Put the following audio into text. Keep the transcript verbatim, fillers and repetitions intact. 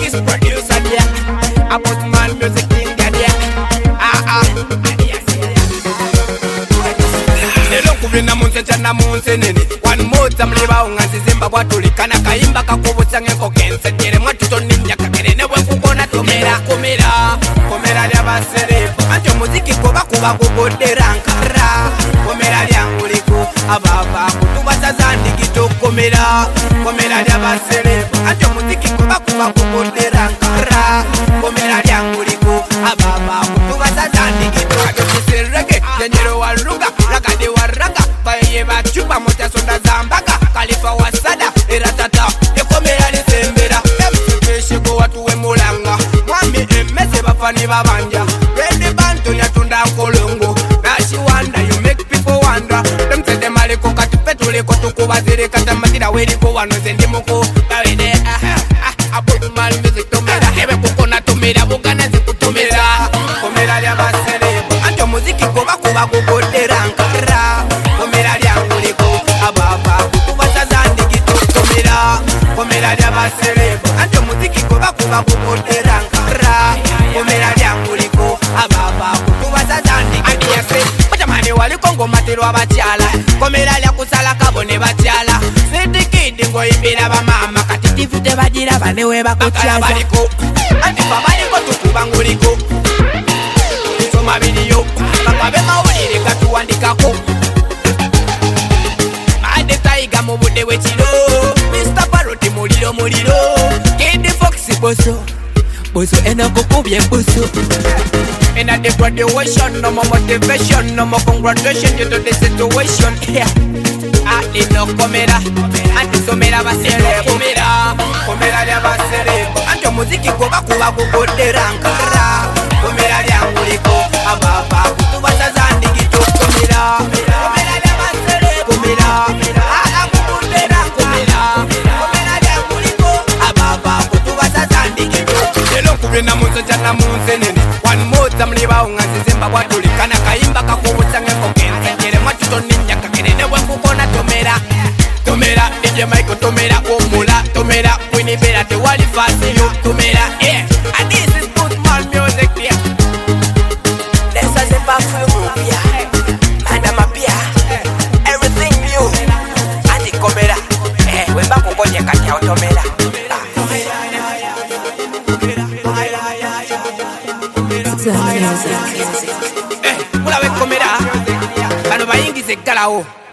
This producer there, about man music thing there. Ah ah. Lelo kubina munse chana munse nene. One more time liba ungazi zimba watuli kana kaimba kakubutsa ngeko kense tere mwatuto ninja kakere newe kukona tomera komera komera lya basere anjo muziki koba kuba kugodera nkara komera lya nguliko ababa kutubaza zandi gito komera komera lya basere anjo muziki koba kuba kugodera nkara komera lya nguliko ababa kutubaza zandi gito ajokiserege yenyero waruga rakade waraga baye bachupa moja sonda zambaga kalifa wasada eratata ekomera lisembera emsekesheko watu wemulanga mwami emese bafani babanja rendi banto nyatunda kolongo nashi wanda you make people wonder them say them aliko katipetule kotukubazire katamatira weriko wanoze ndimuko kawede abodu mal music tomera ebe kukona tomera bugana zikutomera komera lya basere anjo muziki koba kuba kugodera nkara komera lya nguliko ababa kutubaza zandi gitu komera komera lya basere anjo muziki koba kuba kugodera nkara komera lya nguliko ababa kutubaza zandi adiyase bajamani waliko ngomatiro abachala komera lya kusala kabone bachala sidikidi ngoyimbira bamama kati tivute bagira banewe bakuchaza baliko andi babaliko tukuba nguliko soma video bakabe mawulire katuwandikako ade taiga mu budde wekiro Mister Parody muliro muliro Kid Fox boso boso enakukubye boso in a the graduation, no more motivation, no more congratulations due to the situation. Yeah, I did no comera, and the somera basere, comera, comera ya basere, and your music go back to a good rankara, comera ya nguliko, ababa, to what a zandi gito, comera, comera ya basere, comera, a good rankara, comera ya nguliko, ababa, to what a zandi gito, the local in a month and a month. One more time liba ungazi zimba watuli kana kaimba kakubutsa ngeko kense tere mwatuto ninja kakere newe kukona tomera tomera D J Michael tomera omula tomera winibera te wali fasi yo tomera yeah and this is good man music yeah lesa zepa fumu pia manda mapia everything new andi komera eh wemba kukonye kati ya tomera Eh, mula we komera, kano bayingi se kalao.